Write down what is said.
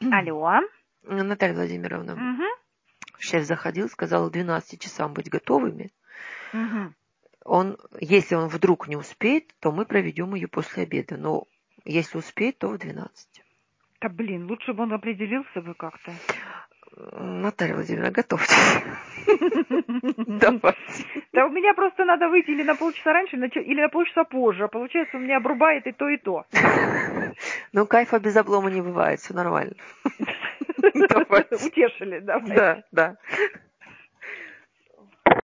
Алло. Наталья Владимировна, Угу. шеф заходил, сказал к 12 часам быть готовыми. Угу. Если он вдруг не успеет, то мы проведем ее после обеда. Но если успеет, то в 12. Да блин, лучше бы он определился бы как-то. Наталья Владимировна, готовьтесь. Давайте. Да у меня просто надо выйти или на полчаса раньше, или на полчаса позже. А получается, у меня обрубает и то, и то. Ну, кайфа без облома не бывает, все нормально. Утешили, давай. Да.